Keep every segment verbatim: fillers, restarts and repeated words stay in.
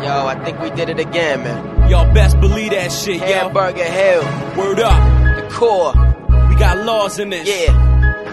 Yo, I think we did it again, man. Y'all best believe that shit, yo. Hamburger Hill. Word up. The core. We got laws in this. Yeah.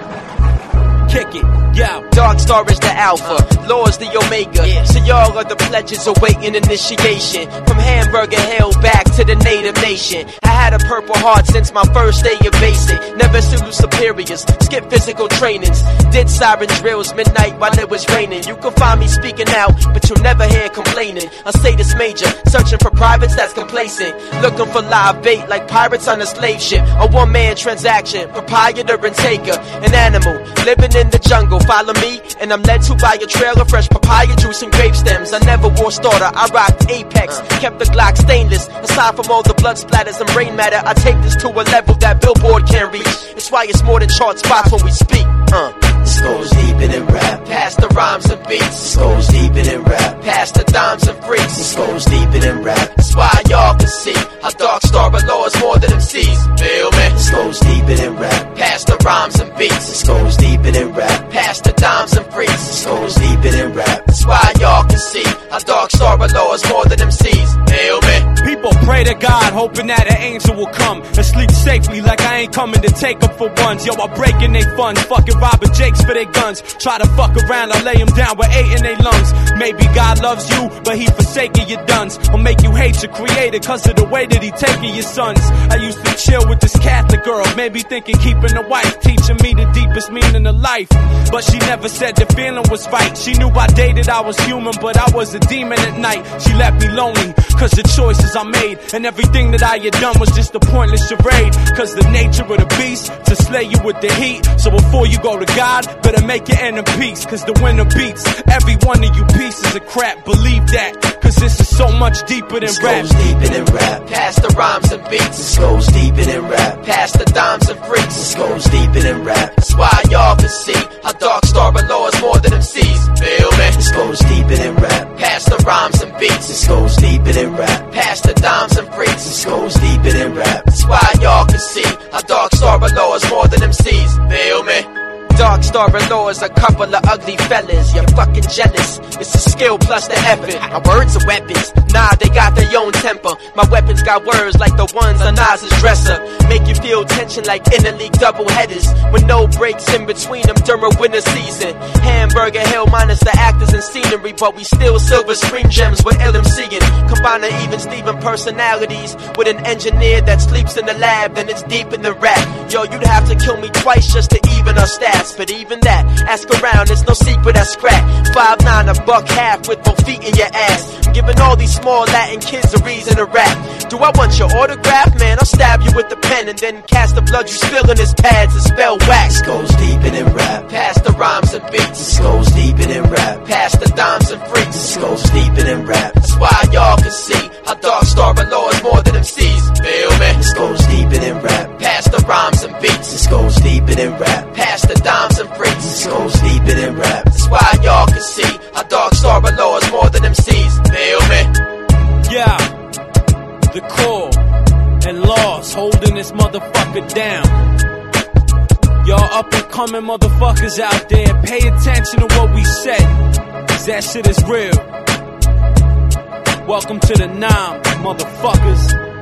Kick it, yo. Dark Star is the alpha, Law is the omega. Yeah. So y'all are the pledges awaiting initiation. From Hamburger Hill back to the native nation. I had a purple heart since my first day of basic. Never salute superiors, skip physical trainings. Did siren drills midnight while it was raining. You can find me speaking out, but you'll never hear complaining. A status major, searching for privates that's complacent. Looking for live bait like pirates on a slave ship. A one-man transaction, proprietor and taker. An animal, living in the jungle. Follow me, and I'm led to by a trail of fresh papaya juice and grape stems. I never wore starter, I rocked Apex. Kept the Glock stainless. Aside from all the blood splatters and brain matter, I take this to a level that Billboard can't reach. It's why it's more than chart spots when we speak. Uh. This goes deep in rap. Past the rhymes and beats. This goes deep in rap. Past the dimes and freaks. This goes deep in rap. That's why y'all can see how Dark Star Law is more than M Cs. Feel me? This goes deep in rap. Past the rhymes and beats. This goes deep in rap. Past the dimes and freaks. This goes deep in rap. That's why y'all can see how Dark Star Law is more than M Cs. Feel me? People pray to God, hoping that an angel will come and sleep safely like I ain't coming to take up for ones. Yo, I'm breaking they funds, fucking robbing Jakes for their guns. Try to fuck around, I lay them down with eight in their lungs. Maybe God loves you, but he forsaken your duns. Or make you hate your creator cause of the way that he taking your sons. I used to chill with this Catholic girl, maybe thinking keeping a wife, teaching me the deepest meaning of life. But she never said the feeling was right. She knew I dated, I was human, but I was a demon at night. She left me lonely, cause the choices I made and everything that I had done was just a pointless charade. Cause the nature of the beast to slay you with the heat. So before you go to God, better make it end in peace. Cause the winner beats every one of you pieces of crap. Believe that, cause this is so much deeper than this rap. This goes deep in rap. Past the rhymes and beats. This goes deep in rap. Past the dimes and freaks. This goes deep in rap. That's why y'all can see how Dark Star Law is more than M Cs. Feel me? This goes deep in rap. Past the rhymes and beats. This goes deep in rap. Past the dimes and freaks. This goes deep in rap. That's why y'all can see how Dark Star Law is more than M Cs. Feel me? Dark Star Law is a couple of ugly fellas. You're fucking jealous. It's the skill plus the effort. My words are weapons. Nah, they got their own temper. My weapons got words like the ones on Nas's dresser. Make you feel tension like interleague double headers. With no breaks in between them during winter season. Hamburger Hill minus the actors and scenery. But we still silver screen gems with L M C'ing. Combining even Steven personalities with an engineer that sleeps in the lab. Then it's deep in the rap. Yo, you'd have to kill me twice just to even our stats. But even that, ask around, it's no secret that's crack. Five nine, a buck half with both feet in your ass. I'm giving all these small Latin kids a reason to rap. Do I want your autograph? Man, I'll stab you with the pen and then cast the blood you spill in his pads and spell wax. This goes deep in rap. Past the rhymes and beats. This goes deep in rap. Past the dimes and freaks. This goes deep in rap. That's why y'all can see how Dark Star Law is more than M Cs. Feel me? This goes deep in rap. Past the rhymes and beats. This goes deep in rap. Past the dimes and freaks. This goes deep in rap. That's why y'all can see how Dark Star Law is more than M Cs. Feel me? Yeah, the core and Laws holding this motherfucker down. Y'all up and coming motherfuckers out there, pay attention to what we say, cause that shit is real. Welcome to the Nam, motherfuckers.